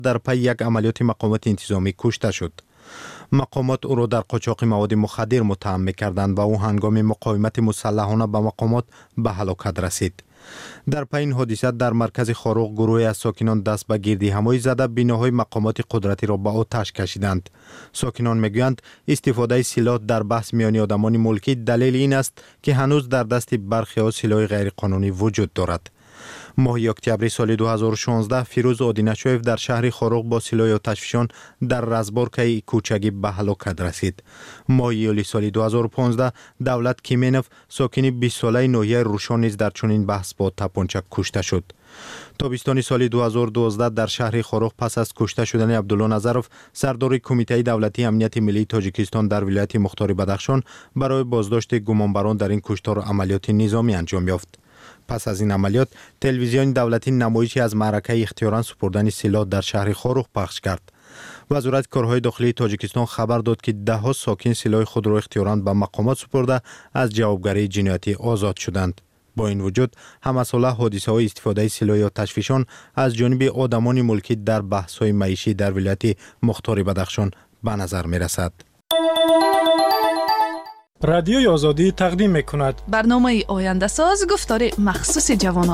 در پی یک عملیات مقامات انتظامی کشته شد. مقامات او را در قاچاق مواد مخدر متهم می‌کردند و او هنگام مقاومت مسلحانه به مقامات به هلاکت رسید. در پی این حادثه در مرکز خاروق گروهی از ساکنان دست به گردی همایی زده بناهای مقامات قدرتی را به آتش کشیدند. ساکنان میگویند استفاده سلاح در بحث میان آدمان ملکی دلیل این است که هنوز در دست برخی ها سلاح غیرقانونی وجود دارد. ماه اکتبر سال 2016 فیروز آدینشویف در شهر خاروق با سلاح آتشفشان در رزبارکه کوچگی به هلاکت رسید. ماه یولی سال 2015 دولت کیمنوف ساکن 20 ساله ناحیه روشان نیز در چنین بحث با تپانچه کشته شد. تابستان سال 2012 در شهر خاروق پس از کشته شدن عبدالله نظروف سردار کمیته دولتی امنیت ملی تاجیکستان در ولایت مختار بدخشان برای بازداشت گمانبران در این کشتار عملیات نظامی انجام یافت. پس از این عملیات تلویزیون دولتی نمایشی از معرکه اختیارا سپردن سلاح در شهر خاروق پخش کرد. وزارت کارهای داخلی تاجیکستان خبر داد که ده ها ساکن سلاح خود را اختیارا به مقامات سپرده از جوابگری جنایتی آزاد شدند. با این وجود همساله حادثه های استفاده سلاح یا تشویشان از جانب آدمان ملکی در بحث های معیشی در ولایت مختار بدخشان به نظر می رسد. رادیوی آزادی تقدیم می‌کند برنامه آینده ساز گفتار مخصوص جوانان.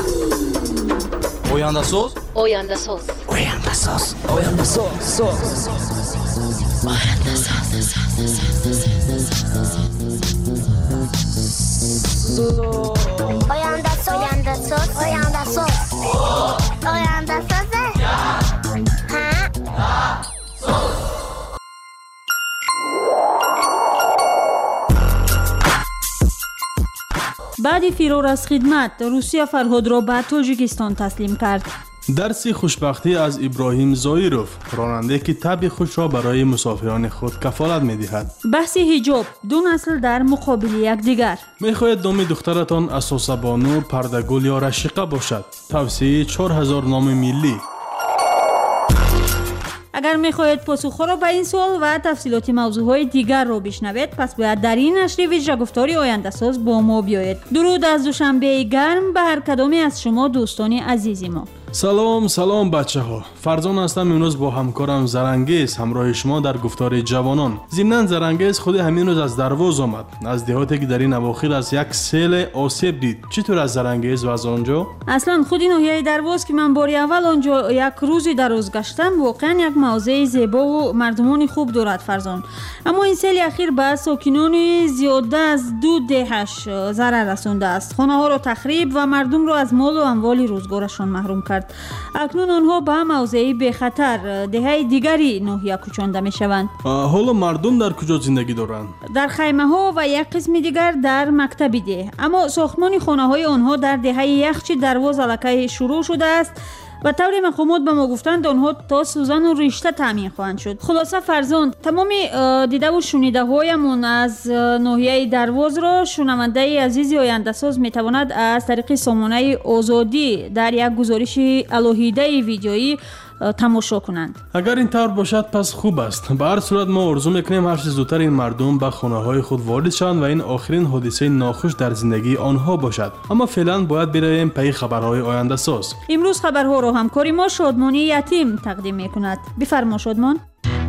آینده ساز آینده ساز آینده ساز آینده ساز آینده ساز آینده ساز آینده ساز آینده ساز آینده ساز بعد فرار از خدمت روسیه فرهاد را به تاجیکستان تسلیم کرد. درس خوشبختی از ابراهیم زایروف، راننده که طبع خوش را برای مسافران خود کفالت می‌دهد. بحث حجاب، دو نسل در مقابل یکدیگر. می‌خواهید نام دخترتان اساسه بانو، پردگل یا رشیقه باشد. توصیه 4000 نام ملی. اگر می‌خواهید پاسخ را به این سوال و تفصیلات موضوعهای دیگر را بشنوید، پس باید در این نشر ویژه گفتاری آینده ساز با ما بیایید. درود از دوشنبه گرم به هر کدامی از شما دوستان عزیز ما. سلام بچه ها. فرزان هستم. امروز با همکارم زرنگیز همراه شما در گفتار جوانان. ضمناً زرنگیز خود همین روز از درواز آمد، از دهاتی که در این اواخر از یک سیل آسیب دید. چطور از زرنگیز و از آنجا؟ اصلا خودی ناحیه درواز که من باری اول آنجا یک روزی دراز گشتم، واقعا یک موضع زیبا و مردمان خوب دارد فرزان. اما این سیل اخیر به ساکنان زیاده از 2 دهش ضرر رسانده است. خانه ها را تخریب و مردم را از مال و اموال روزگارشان محروم کرد. اکنون آنها به موضعی به خطر دهه دیگری ناحیه کوچانده می شوند. حالا مردم در کجا زندگی دارند؟ در خیمه ها و یک قسم دیگر در مکتب ده. اما ساختمان خانه های آنها در دهه یخچی درواز علاقه شروع شده است و طور مقامات به ما گفتند آنها تا سوزن و رشته تامین خواهند شد. خلاصه فرزند، تمام دیده و شنیده هایمون از ناحیه درواز را شنونده عزیز آینده ساز می تواند از طریق سامانه آزادی در یک گزارش الهیده ویدیویی تماشا کنند. اگر این طور باشد پس خوب است. به هر صورت ما آرزو میکنیم هر چه زودتر این مردم به خانه های خود وارد شوند و این آخرین حادثه ناخوش در زندگی آنها باشد. اما فعلا باید برویم پی خبرهای آینده ساز. امروز خبرها را همکاری ما شادمانی یتیم تقدیم میکند. بفرما شادمان.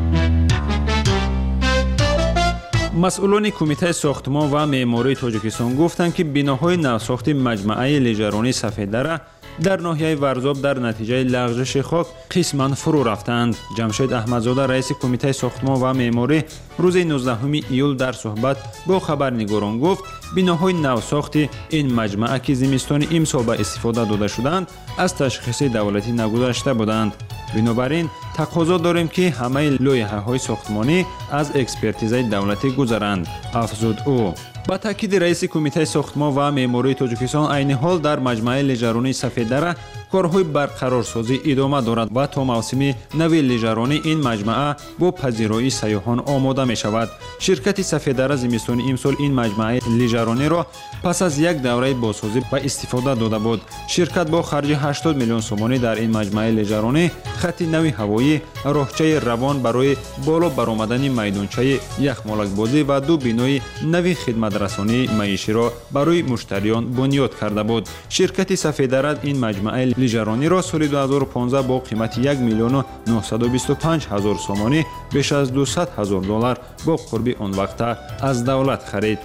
مسئولان کمیته ساختمان و معماری تاجیکستان گفتند که بناهای نوساخت مجمعه لیژرانی سفیددره در ناحیه ورزاب در نتیجه لغزش خاک قسماً فرو رفتند. جمشید احمدزاده رئیس کمیته ساختمان و معماری روز 19 ایول در صحبت با خبرنگاران گفت بناهای نوساخت این مجمعه که زمستان امسال به استفاده داده شدند از تشخیص دولتی نگذشته بودند. بنابراین تقاضا داریم که همه لایحه‌های ساختمانی از اکسپرتیزه دولتی گذرند، افزود او. با تاکید رئیس کمیته ساختمان و معماری تاجیکستان عین حال در مجمع لیژرانی سفیددره کارهای برقرارسازی ادامه دارد و تا موسم نو لیژرانی این مجمع با پذیرایی سیاحان آماده می شود. شرکت سفیددره زمستان امسال این مجمع لیژرانی را پس از یک دوره بازسازی به استفاده داده بود. شرکت با خرج 80 میلیون سومانی در این مجمع لیژرانی خط نوی هوایی، راهچه روان برای بالا برآمدن میدانچه یخمالک بازی و 2 بینای نوی خدمت رسانی معیشی را برای مشتریان بنیاد کرده بود. شرکت سفیددره این مجمع لیژرانی را سال 2015 با قیمت 1,925,000 سومانی بیش از 200,000 دلار با قرب آن وقت از دولت خرید.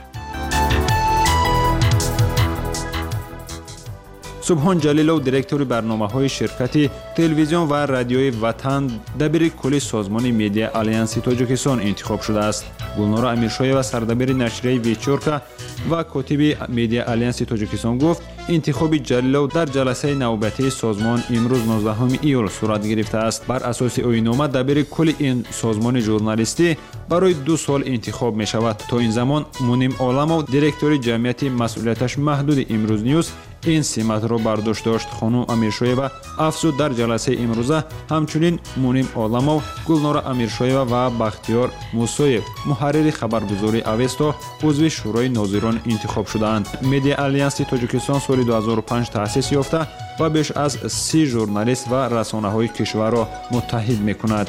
سبحان جلیلов دиректори барномаҳои ширкати телевизион ва радиои ватан дабири кулли созмони медиа алянси тоҷикистон интихоб шудааст. гулнора амиршоева сардабири нашрияи вечорка ва котиби медиа алянси тоҷикистон гуфт интихоби ҷалилов дар ҷаласаи навбатии созмон имрӯз 19 июл сурат гирифтааст. бар асоси оинома дабири кулли ин созмони журналистӣ барои 2 сол интихоб мешавад. то ин замон муним оламов директори ҷамъияти масъулияташ маҳдуди имрӯз ньюз ин симатро бардошт дошт. хонум амиршоева афзуд дар ҷаласаи имрӯза ҳамчунин муним оламов, гулнора амиршоева ва бахтиёр мусоев муҳаррири хабаргузори авесто узви шӯрои нозирон интихоб шудаанд. медиа алянси тоҷикистон соли 2005 таъсис ёфта ва беш аз 30 журналист ва расонаҳои кишварро муттаҳид мекунад.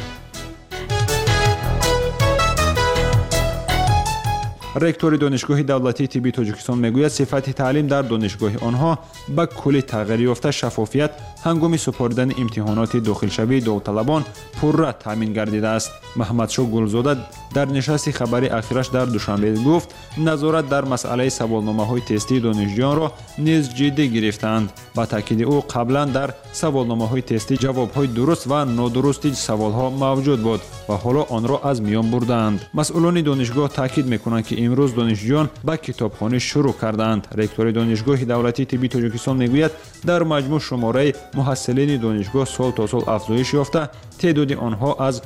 ректори донишгоҳи давлатии тиббии тоҷикистон мегӯяд сифати таълим дар донишгоҳи онҳо ба куллӣ тағйир ёфта шаффофият ҳангоми супоридани имтиҳоноти дохилшавии довталабон пурра таъмин гардидааст. маҳмадшо гулзода дар нишасти хабари ахираш дар душанбе гуфт назорат дар масъалаи саволномаҳои тестии донишҷӯёнро низ ҷиддӣ гирифтаанд. ба таъкиди ӯ қаблан дар саволномаҳои тестӣ ҷавобҳои дуруст ва нодурусти саволҳо мавҷуд буд ва ҳоло онро аз миён бурдаанд. масъулони донишгоҳ таъкид мекунанд ки имрӯз донишҷӯён ба китобхонӣ шурӯъ кардаанд. ректори донишгоҳи давлатии тиббии тоҷикистон мегӯяд дар маҷмӯъ шумораи муҳассилини донишгоҳ сол то сол афзоиш ёфта теъдоди онҳо аз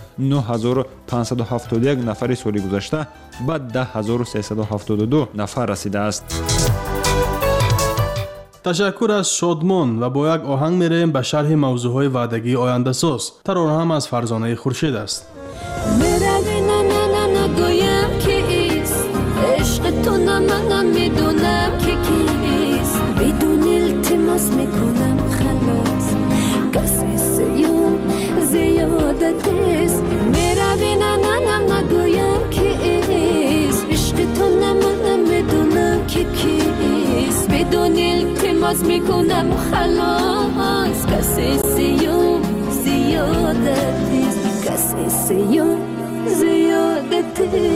9571 нафари соли гузашта ба 10372 нафар расидааст. ташаккур аз шодмон ва бо як оҳанг мерем ба шарҳи мавзӯъҳои ваъдагии ояндасоз. таронаҳам аз Фарзонаи Хуршед аст. باز میکنم خلاص کسی سیوم زیادتی کسی سیوم زیادتی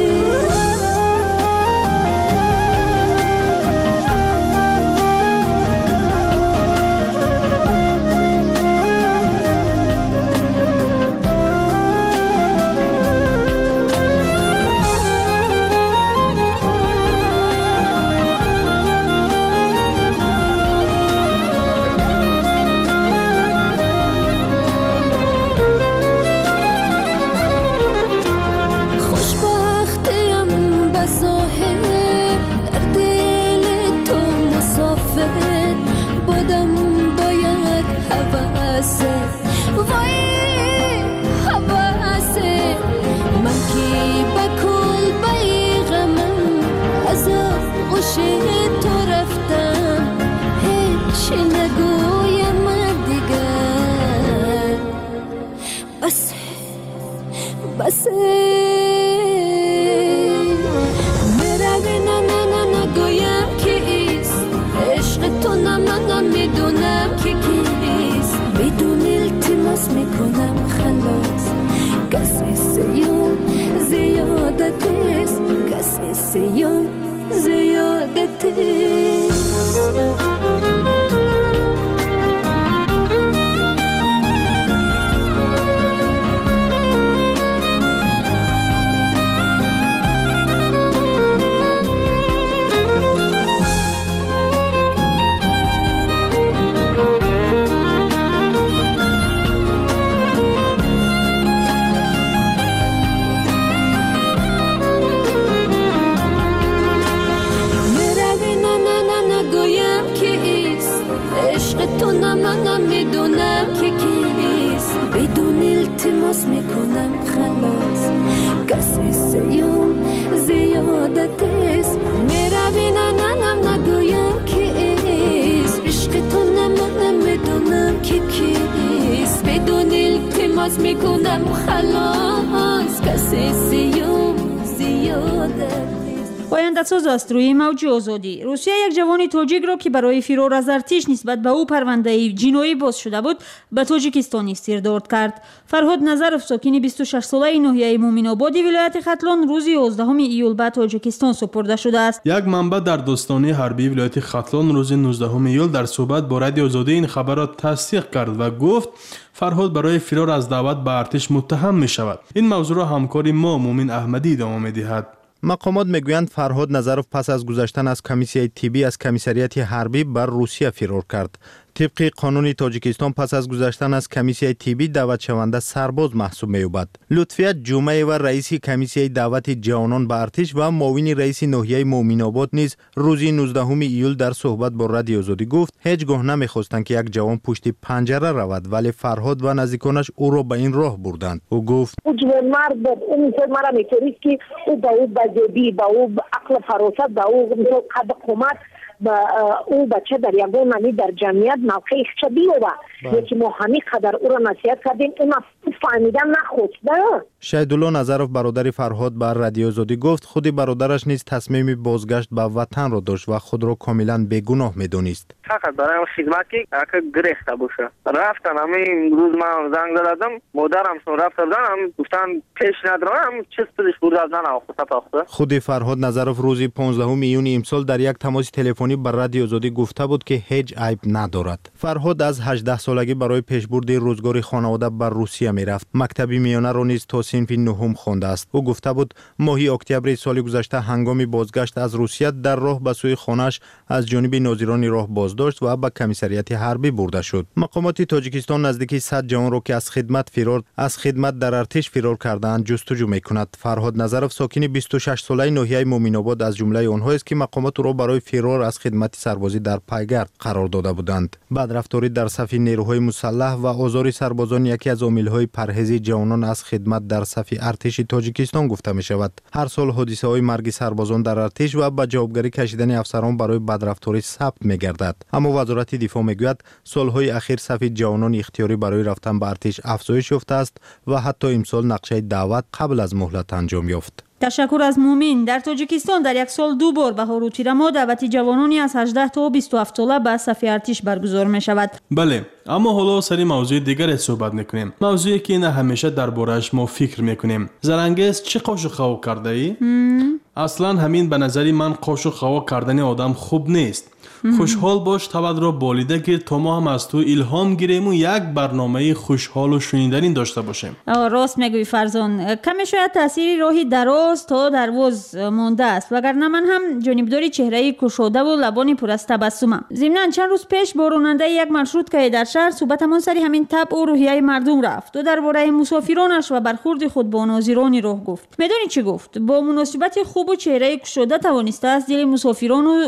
آینده‌ساز است روی موج آزادی. روسیه یک جوان تاجیک را که برای فرار از ارتش نسبت به او پرونده جنایی باز شده بود به تاجیکستان استرداد کرد. فرهاد نظرов ساکن 26 ساله ناحیه مومن‌آباد ولایت ختلان روز 11 ایول به تاجیکستان سپرده شده است. یک منبع در داستانی حربی ولایت ختلان روز 19 ایول در صحبت با رادیو آزادی این خبر را تصدیق کرد و گفت فرهاد برای فرار از دعوت به ارتش متهم می شود. این موضوع را همکاری ما مومن احمدی ادامه می دهد. مقامات میگویند فرهاد نظرов پس از گذشتن از کمیسیای تیبی از کمیسریات حربی بر روسیه فرار کرد. طبق قانون تاجیکستان پس از گذشتن از کمیسیای تیبی دعوت شونده سرباز محسوب می‌یابد. لطفیت جمعه و رئیس کمیسیای دعوت جوانان به ارتش و معاون رئیس ناحیه مومن‌آباد نیز روز 19 ایول در صحبت با رادیو آزادی گفت هیچگاه نمی‌خواستند که یک جوان پشت پنجره رود، ولی فرهاد و نزدیکانش او را به این راه بردند. او گفت او مرد اون مرا می‌تونید که او با او بجدی با او عقل فراست با او قد قامت او بچه در یگان معنی در جمعیت موقعش چه بیوه یکی ما همین قدر او را نصیحت کردیم اون فهمیدن نخواسته. شهیدالله نظرов برادر فرهاد بر رادیو آزادی گفت خود برادرش نیز تصمیم بازگشت به وطن را داشت و خود را کاملا بیگناه می‌دانست. فقط برای خدمتی که گرفته باشه رفتن. همین روز من زنگ زدم مادرم سون رفتن گفتن پیش ندارم چیز پیش بود از من آخوسته. خود فرهاد نظرов روز 15 میون امسال در یک تماس تلفنی بر رادیو آزادی گفته بود که هیچ عیب ندارد. فرهاد از 18 سالگی برای پیشبرد روزگار خانواده بر روسیه میرفت. مکتبی میانه را نیز تا صنف نهم خوانده است. او گفته بود ماه اکتبر سال گذشته هنگام بازگشت از روسیه در راه به سوی خانه‌اش از جانب ناظران راه بازداشت و به کمیسریات حربی برده شد. مقامات تاجیکستان نزدیک 100 جوان را که از خدمت در ارتش فرار کردند جستجو می‌کند. فرهاد نظرов ساکن 26 ساله ناحیه مومن‌آباد از جمله آنها است که مقامات او را برای فرار از خدمت سربازی در پایگرد قرار داده بودند. بدرفتاری در صف نیروهای مسلح و آزار سربازان یکی از عامل‌های پرهیز جوانان از خدمت در صف ارتش تاجیکستان گفته می‌شود. هر سال حادثه‌های مرگ سربازان در ارتش و به جوابگری کشیدن افسران برای بدرفتاری ثبت می‌گردد. اما وزارت دفاع میگوید سالهای اخیر صف جوانان اختیاری برای رفتن به ارتش افزایش یافته است و حتی امسال نقشه دعوت قبل از مهلت انجام یافت. تشکر از مومن. در تاجیکستان در یک سال 2 بار بهار و تیر ماه دعوت جوانانی از 18 تا 27 ساله به صف ارتش برگزار می شود. بله، اما حالا سری موضوع دیگر صحبت میکنیم. موضوعی که نه همیشه درباره‌اش ما فکر میکنیم. زرنگیز چه قاش و خوا کرده ای؟ اصلا همین به نظری من قاش و خوا کردن آدم خوب نیست. خوشحال باش تبد را بالیده گیر تا ما هم از تو الهام گیریم و یک برنامه خوشحال و شنیدنی داشته باشیم. راست میگوی فرزان. کمی شاید تأثیری راهی دراز تا دروز مانده است وگرنه من هم جانبداری چهره گشاده و لبانی پر از تبسمم. ضمناً چند روز پیش با راننده یک مارشروت که در شهر صحبتمان سری همین طبع و روحیه مردم رفت و درباره مسافرانش و برخورد خود با ناظران راه گفت. میدونی چی گفت؟ با مناسبت خوب و چهره گشاده توانسته است دل مسافران و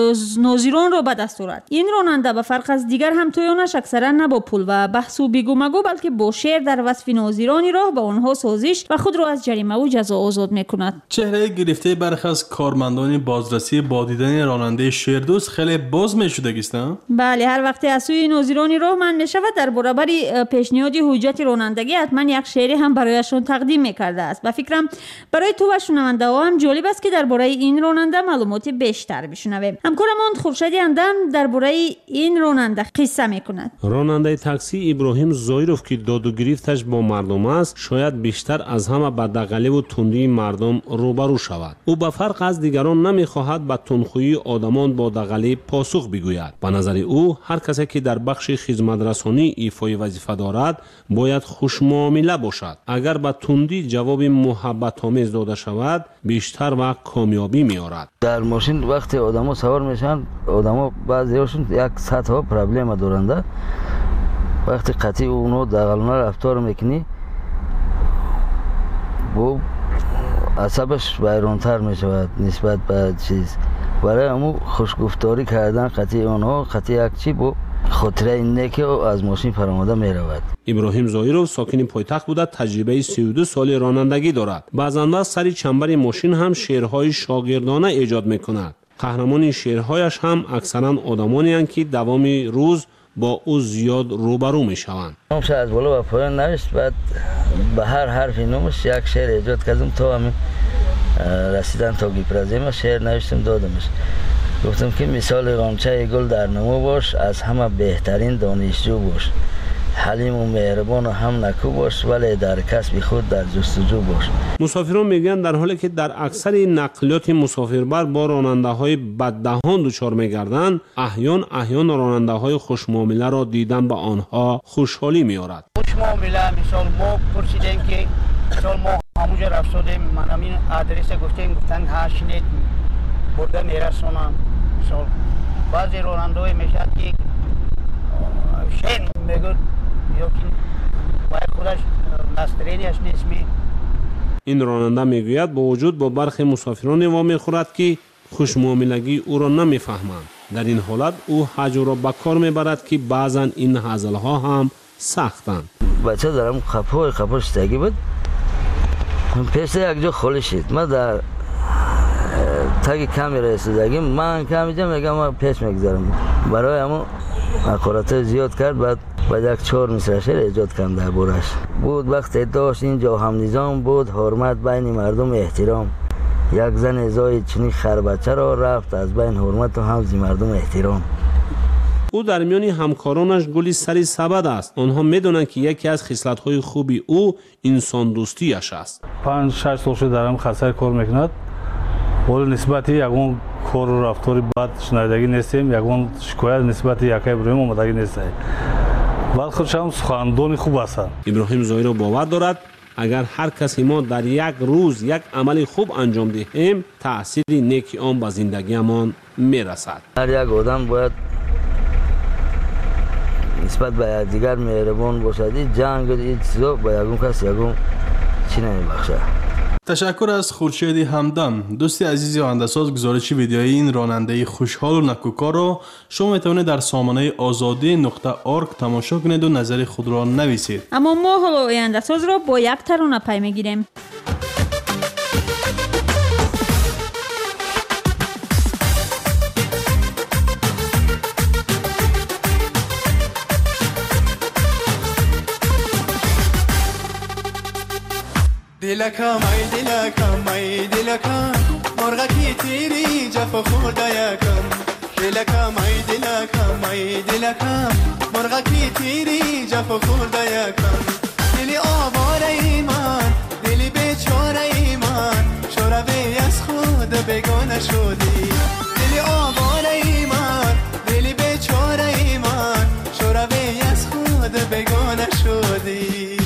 ناظران را به دست آورد. این راننده به فرق از دیگر همتایانش اکثرا نه با پول و بحث و بیگو مگو بلکه با شعر در وصف ناظران راه به آنها سازش و خود را از جریمه و جزا آزاد میکند. چهره گرفته برخی از کارمندان بازرسی با دیدن راننده شیردوست خیلی باز میشده است. بله، هر وقت از سوی ناظران راه من میشود در برابر پیشنهاد حجت رانندگی حتما یک شعری هم برایشان تقدیم میکرده است. و فکرم برای تو و شنونده ها هم جالب است که درباره این راننده معلومات بیشتر بشنویم. همکارمان خورشید اندم درباره این راننده قصه میکند. راننده تاکسی ابراهیم زایروف که داد و گریفتش با مردم است شاید بیشتر از همه به دغلی و تندی مردم روبرو شود. او به فرق از دیگران نمیخواهد به تندخویی آدمان با دغلی پاسخ بگوید. به نظر او هر کسی که در بخش خدمت رسانی ایفای وظیفه دارد باید خوش معامله باشد. اگر به تندی جواب محبت آمیز داده شود بیشتر وقت کامیابی میارد. در ماشین وقتی آدما سوار میشن آدما بعضیاشون یک سطح پرابلم دارند. وقتی قطعی اونو دغلانه رفتار میکنی و عصبش ویرانتر میشود نسبت به چیز. برای همو خوشگفتاری کردن قطعی اونها قطعی یک چی با خاطره اینه که از ماشین فراموده میرود. ابراهیم زایروف ساکن پایتخت بوده، تجربه 32 سال رانندگی دارد. بعضن سری چنبر ماشین هم شعرهای شاگردانه ایجاد میکند. قهرمان شعرهایش هم اکثرا آدمانی هستند که دوام روز با او زیاد روبرو میشوند. نامش از بالا و پایین نوشت، بعد به هر حرفی نامش یک شعر ایجاد کردم تا همین رسیدن تا گیپرازیم شعر نوشتم دادمش. گفتم که مثال غنچه گل در نمو باش، از همه بهترین دانشجو باش، حلیم و مهربان و هم نکو باش، ولی در کسب خود در جستجو باش. مسافران میگن در حالی که در اکثر نقلیات مسافربر با راننده های بددهان دچار میگردند، احیان راننده های خوشمعامله را دیدن به آنها خوشحالی میارد. خوشمعامله مثال ما پرسیدیم که مثال ما همونجا رفتیم، من همین آدرس گفتیم، گفتن ها شنید برده میرسونم. مثال بعضی راننده های میشد که شین میگود یا که باید خودش نسترینیش نیست می. این راننده میگوید با وجود با برخی مسافران وا میخورد که خوشمعاملگی او را نمیفهمند. در این حالت او حجر را به کار میبرد که بعضا این هزل ها هم سختند. بچه دارم خپا شدگی بود، پیش یک جا خالی شد. من در تاگی کمی رسیدگی من کمی جا میگم من پیش میگذارم، برای همون حقارت زیاد کرد. بعد یک 4 مصرع شعر ایجاد کردم در بورش. بود وقت داشت اینجا هم نظام بود، حرمت بین مردم احترام، یک زن ازای چنین خربچه را رفت از بین حرمت و حفظ مردم احترام. او در میان همکارانش گلی سری سبد است. آنها میدونند که یکی از خصلت‌های خوبی او انسان دوستیش است. 5-6 سال شده دارم خسر کار میکند، ولی نسبتی یگون کار و رفتاری بد شنیدگی نیستیم، یگون شکایت نسبتی یکی برویم آمدگی نیست. بعد خودش هم سخنرانی خوب هستند. ابراهیم زویرو باور دارد اگر هر کسی ما در یک روز یک عمل خوب انجام دهیم، تأثیر نیکی آن به زندگیمان میرسد. هر یک آدم باید نسبت به دیگر مهربان باشد. جنگ این چیزا با یگون کس یگون چی نمیبخشه. تشکر از خورشید همدم. دوستی عزیزی آهنده‌ساز، گزارش ویدیویی این راننده خوشحال و نکوکار را شما میتونید در سامانه azadi.org تماشا کنید و نظر خود را نویسید. اما ما حالا آهنده‌ساز را با یک ترانه پی میگیریم. دلکم ای دلکم مرغکی تیری جفا خورده یکم. دلکم ای دلکم مرغکی تیری جفا خورده یکم. دلی آواره ای من، دلی بیچاره ای من، شوروی از خود بگانه شدی. دلی آواره ای من، دلی بیچاره ای من، شوروی از خود بگانه شدی.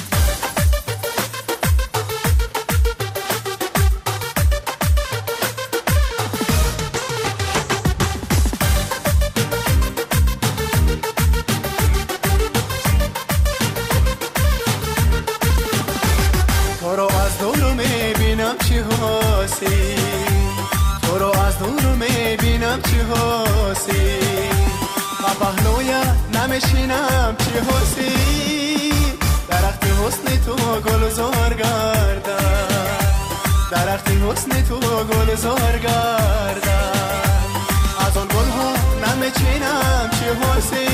تو رو از دور میبینم چی حاسی، پهلویا نمیشینم چی حاسی. درخت حسن تو گلزار گردن، درخت حسن تو گلزار گردن. از آن گلها نمیچینم چی حاسی.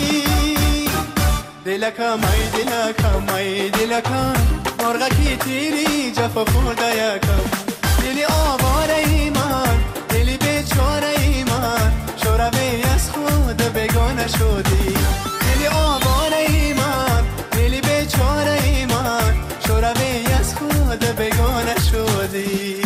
دلکم ای دلکم مرغکی تیری جفا خورده یکم. دلی آواره ای من، دلی بیچاره ای من، شوروی از خود بگانه شدی. دلی آواره ای من، دلی بیچاره ای من، شوروی از خود بگانه شدی.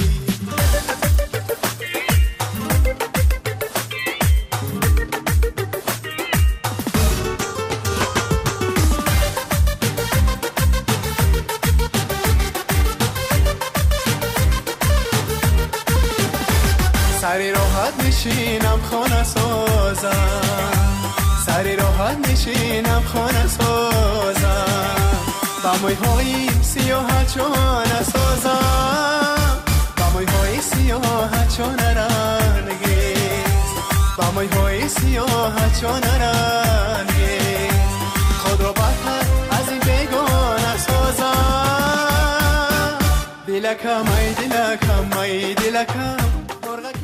سری راحت میشینم خانه سازم، سری راحت میشینم خانه سازم. با مویهای سیاه چون سازم، با مویهای سیاه چون رنگیز، با مویهای سیاه چون رنگیز. خود رو بدتر از این بیگانه سازم. دلکم ای دلکم ای دلکم.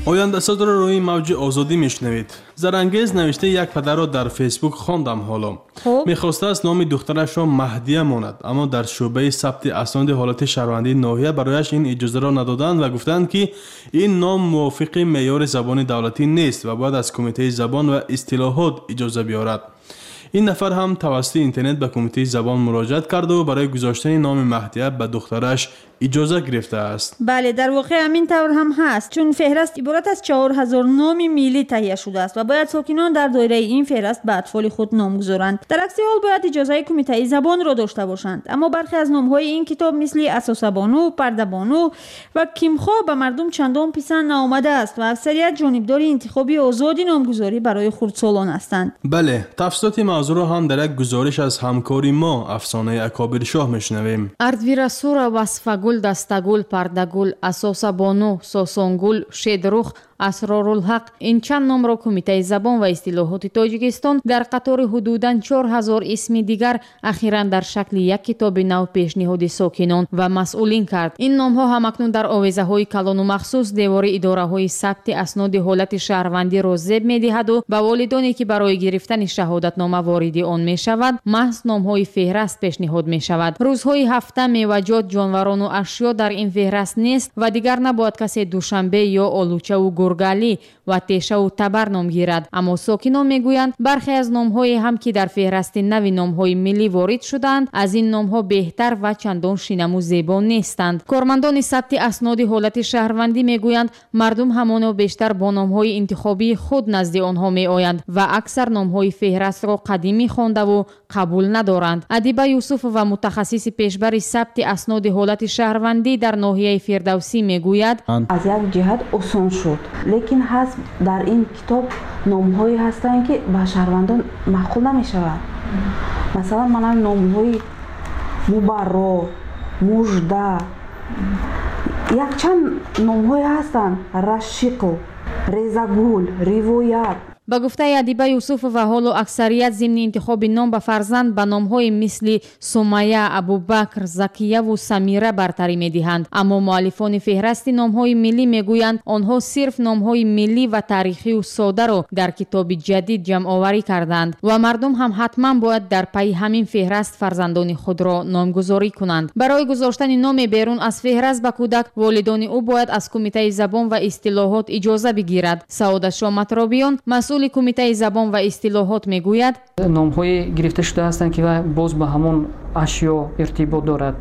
ояндасозро рӯи мавҷи озодӣ мешунавед. Зарангез навишта як падарро дар фейсбук хондам ҳоло. Мехостааст номи духтарашро Маҳдия монад, аммо дар шӯъбаи сабти асноди ҳолати шаҳрвандии ноҳия барояш ин иҷозаро надоданд ва гуфтанд, ки ин ном мувофиқи меъёри забони давлатӣ нест ва бояд аз Кумитаи забон ва истилоҳот иҷоза биёрад. ин нафар ҳам тавассути интернет ба Кумитаи забон муроҷиат карду барои гузоштани номи Маҳдия ба духтараш иҷоза гирифтааст. бале, дар воқеъ ҳамин тавр ҳам ҳаст, чун феҳраст иборат аз 4000 номи миллӣ таҳия шудааст ва бояд сокинон дар доираи ин феҳраст ба атфоли худ ном гузоранд. дар акси ҳол бояд иҷозаи Кумитаи забонро дошта бошанд, аммо бархе аз номҳои ин китоб мисли Асосабону, Пардабону ва Кимхо ба мардум чандон писанд наомадааст ва аксарият ҷонибдори интихоби озоди номгузорӣ барои хурдсолон ҳастанд. бале, тафсилоти мавзӯъро ҳам дар як гузориш аз ҳамкори мо Афсонаи Акобиршоҳ мешунавем. Ардвирасура васфагул дастагул пардагул Асосабону сосонгул шедрух асрорулҳақ ин чанд номро Кумитаи забон ва истилоҳоти Тоҷикистон дар қатори ҳудудан 4000 исми дигар ахиран дар шакли як китоби нав пешниҳоди сокинон ва масъулин кард. ин номҳо ҳамакнун дар овезаҳои калону махсус девори идораҳои сабти асноди ҳолати шаҳрвандиро зеб медиҳаду ба волидоне ки барои гирифтани шаҳодатнома вориди он мешавад маҳз номҳои феҳраст пешниҳод мешавад. рӯзҳои ҳафта, меваҷот, ҷонварону ашё дар ин феҳраст нест ва дигар набояд касе душанбе ё олучаву гургалӣ ва тешаву табар ном гирад. аммо сокинон мегӯянд бархе аз номҳое ҳам ки дар феҳрасти нави номҳои миллӣ ворид шуданд аз ин номҳо беҳтар ва чандон шинаму зебо нестанд. кормандони сабти асноди ҳолати шаҳрвандӣ мегӯянд мардум ҳамоно бештар бо номҳои интихобии худ назди онҳо меоянд ва аксар номҳои феҳрастро қадимӣ хондаву қабул надоранд. Адиба Юсуфова, мутахассиси пешбари сабти асноди ҳолати шаҳрвандӣ дар ноҳияи Фирдавсӣ мегӯяд: аз як ҷиҳат осон шуд, лекин ҳаст дар ин китоб номҳое ҳастанд ки ба шаҳрвандон маъқул намешаванд. масалан манан номҳои Мубарро, Мужда, якчанд номҳое ҳастанд, Рашиқу, Резагул, Ривоят. ба гуфтаи Адиба Юсуфова, ҳоло аксарият зимни интихоби ном ба фарзанд ба номҳои мисли Сумая, Абубакр, Закияву Самира бартарӣ медиҳанд. аммо муаллифони феҳрасти номҳои миллӣ мегӯянд онҳо сирф номҳои миллӣ ва таърихию соддаро дар китоби ҷадид ҷамъоварӣ карданд ва мардум ҳам ҳатман бояд дар пайи ҳамин феҳраст фарзандони худро номгузорӣ кунанд. барои гузоштани номе берун аз феҳраст ба кӯдак волидони ӯ бояд аз Кумитаи забон ва истилоҳот иҷоза бигирад. Саодат Шоматробиён, масъули Кумитаи забон ва истилоҳот мегӯяд: номҳое гирифта шуда ҳастанд ки боз ба ҳамон ашё иртибот дорад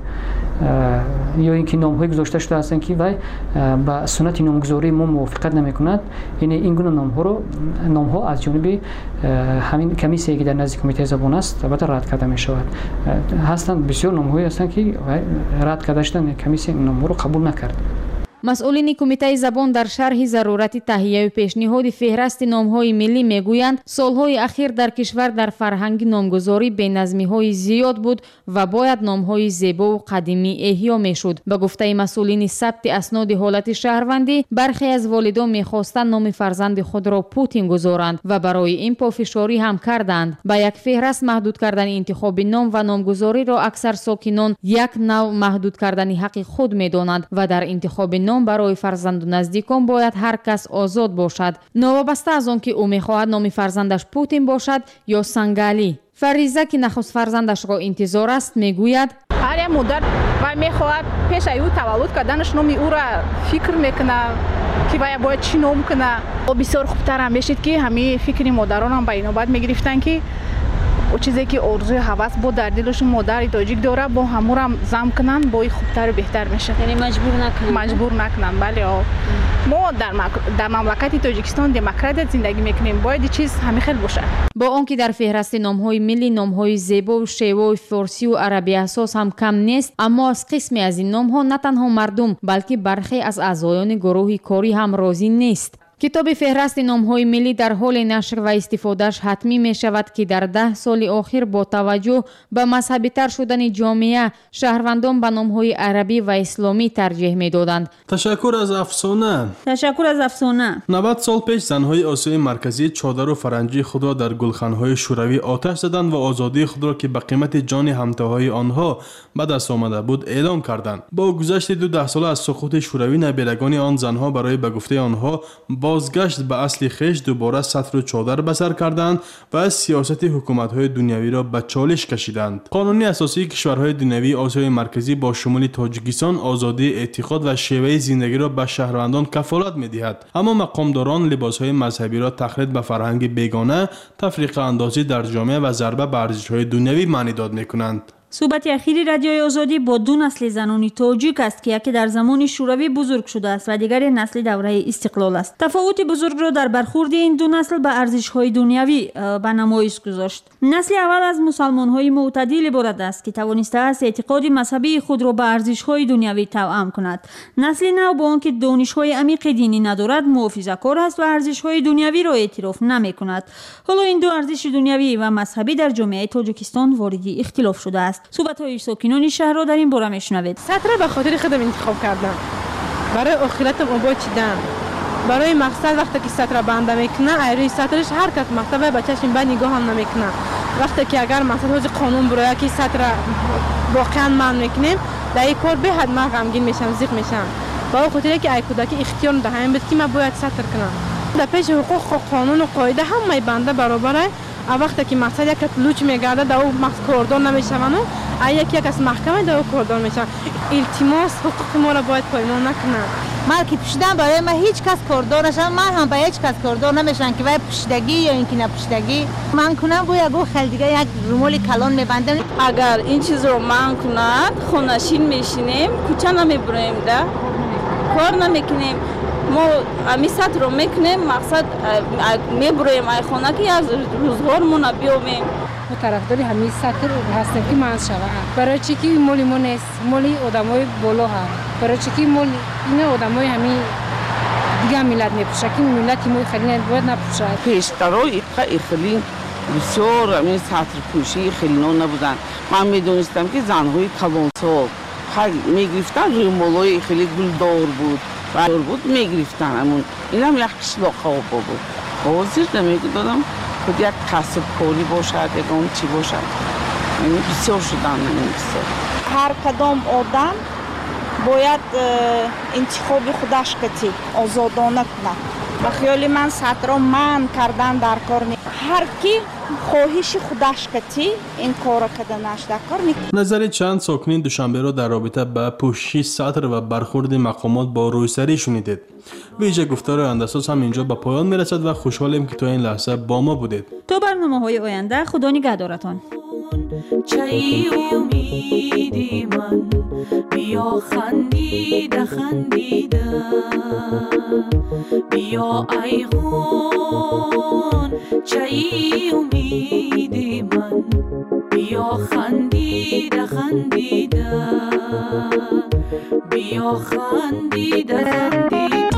ё ин ки номҳое гузошта шуда ҳастанд ки вай ба суннати номгузории мо мувофиқат намекунад. яъне ин гуна номҳо аз ҷониби ҳамин комиссияе ки дар назди Кумитаи забон аст албатта рад карда мешавад. ҳастанд бисёр номҳое ҳастанд ки рад карда шуданд, комиссия ин номҳоро қабул накард. масъулини Кумитаи забон дар шарҳи зарурати таҳияи пешниҳоди феҳрасти номҳои миллӣ мегӯянд солҳои ахир дар кишвар дар фарҳанги номгузорӣ беназмиҳои зиёд буд ва бояд номҳои зебову қадимӣ эҳьё мешуд. ба гуфтаи масъулини сабти асноди ҳолати шаҳрвандӣ, бархе аз волидон мехостанд номи фарзанди худро Путин гузоранд ва барои ин пофишорӣ ҳам карданд. ба як феҳраст маҳдуд кардани интихоби ном ва номгузориро аксар сокинон як нав маҳдуд кардани ҳаққи худ медонанд ва дар интихоби ном барои фарзанду наздикон бояд ҳар кас озод бошад, новобаста аз он ки ӯ мехоҳад номи фарзандаш Путин бошад ё Сангалӣ. Фариза, ки нахуст фарзандашро интизор аст, мегӯяд: ҳар як модар вай мехоҳад пеш аз ӯ таваллуд карданаш номи ӯра фикр мекунад ки вай бояд чӣ ном кунад. бисёр хубтарам мешид ки ҳамин фикри модаронам ба инобат мегирифтанд ки чизе ки орзуи ҳавас бо дар дилашон модари тоҷик дорад бо ҳамурам зам кунанд, бои хубтару беҳтар мешад. яъне маҷбур накунанд. бале, мо дар мамлакати Тоҷикистон демократия зиндагӣ мекунем, бояд ин чиз ҳамин хел бошад. бо он ки дар феҳрасти номҳои миллӣ номҳои зебову шевои форсию арабиасос ҳам кам нест, аммо аз қисме аз ин номҳо на танҳо мардум, балки бархе аз аъзоёни гурӯҳи корӣ ҳам розӣ нест. کتاب فهرست نام‌های ملی در حال نشر و استفادهش حتمی می شود که در 10 سال آخر با توجه به مذهبی تر شدن جامعه شهروندان به نام‌های عربی و اسلامی ترجیح می دادند. تشکر از افسانه. 90 سال پیش زنهای آسیای مرکزی چادر و فرنگی خود را در گلخانهای شوروی آتش زدند و آزادی خود را که به قیمت جان همتاهای آنها به دست آمده بود اعلام کردند. با گذشت 12 سال از سقوط شوروی، نبیرگان آن زنها برای به گفته آنها بازگشت به اصل خویش دوباره سطر و چادر به سر کردند و از سیاست حکومت‌های دنیوی را به چالش کشیدند. قانون اساسی کشورهای دنیوی آسیای مرکزی با شمول تاجیکستان آزادی اعتقاد و شیوه زندگی را به شهروندان کفالت می‌دهد، اما مقامداران لباس‌های مذهبی را تقلید به فرهنگ بیگانه، تفریق اندازی در جامعه و ضربه به ارزش‌های دنیوی معنی داد می‌کنند. صحبت اخیری رادیوی آزادی با دو نسل زنانی تاجیک است که یکی در زمان شوروی بزرگ شده است و دیگری نسل دوره استقلال است. تفاوت بزرگ را در برخورد این دو نسل به ارزش‌های دنیوی به نمایش گذاشت. نسل اول از مسلمان‌های معتدل عبارت است که توانسته است اعتقاد مذهبی خود را به ارزش‌های دنیوی توأم کند. نسل نو با آنکه دانش‌های عمیق دینی ندارد محافظه‌کار است و ارزش‌های دنیوی را اعتراف نمی‌کند. حالا این دو ارزش دنیوی و مذهبی در جامعه تاجیکستان وارد اختلاف شده است. صحبت‌های ساکنان شهر را در این باره میشنوید. سطر به خاطر خودم انتخاب کردم، برای آخرتم آباد چیدم، برای مقصد وقتی که سطر بنده میکنه ایروی سطرش هر کس مکتب به چشم بد نگاه هم نمیکنه. وقتی که اگر مقصد حوض قانون برای که سطر واقعا من میکنیم در این کار به حد من غمگین میشم، زیق میشم. با خاطر که ای کودکی اختیار دهیم بود که من باید سطر کنم. در پیش حقوق قانون و قاعده همه بنده برابره. وقتی که مقصد یک لوچ میگرده در او مقصد کاردار نمیشوند و یک از محکمه در او کاردار میشن. التماس حقوق ما را باید پایمال نکنن. من که پوشیدم برای من هیچ کس کاردار نشم، من هم به هیچ کس کاردار نمیشن که باید پوشیدگی یا اینکه نپوشیدگی من کنم باید گو خیلی دیگه یک رومال کلان میبندم. اگر این چیز رو من کند خونشین میشینیم، کوچه نمیبریم، ده کار نمیکنیم. ما امی سطر رو میکنیم، مقصد میبرویم ای خونه که از روزگارمون بیامیم. ما طرفداری همین سطر هستیم که من شود. برای چی که مولی ما نیست، مولی آدمای بالا هم. برای چی که مولی این آدمای همین دیگه ملت میپوشه که ملتی ما خیلی باید نپوشه. پیشترای خیلی بسیار همین سطر پوشی خیلی نبودن. من میدونستم که زنهای توانسا میگرفتن روی مولای خیلی گلدار بود. دور بود میگرفتن همون این هم یک قشلاق بود. حاضر نمیدادم خود یک کسب کاری باشد یک اون چی باشد. یعنی بسیار شدن بسیار. هر کدام آدم باید انتخاب خودش کتی آزادانه کنه. و خیال من سطر من کردن در کار نیست. هر کی خواهش خودش کتی این کار کردنش در کار نیست. نظر چند ساکنین دوشنبه را در رابطه با پوشش سطر و برخورد مقامات با روسری شنیدید. ویژه گفتار آینده‌ساز هم اینجا به پایان میرسد و خوشحالیم که تا این لحظه با ما بودید. تا برنامه‌های آینده خدا نگهدارتان. چای امیدی من بیا خندیده خندیده بیا ایغون چای امیدی من بیا خندیده خندیده بیا خندیده خندیده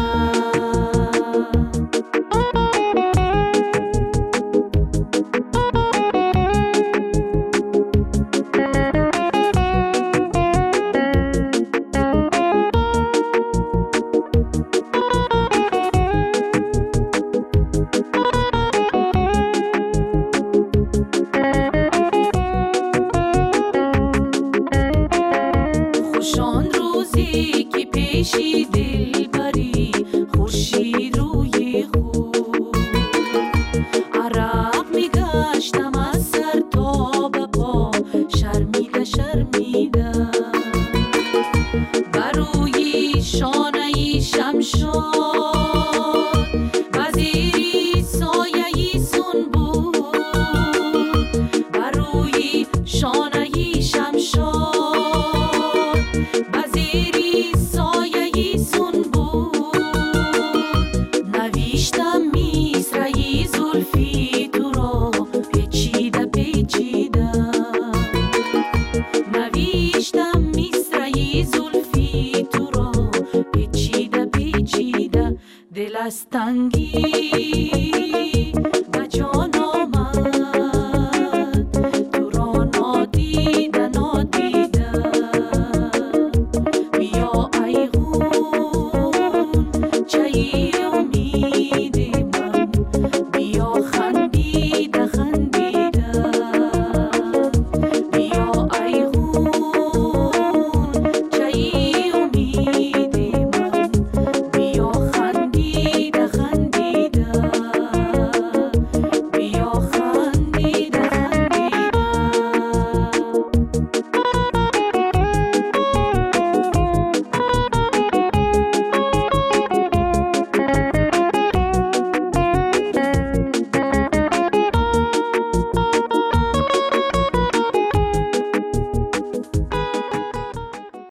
خستنگی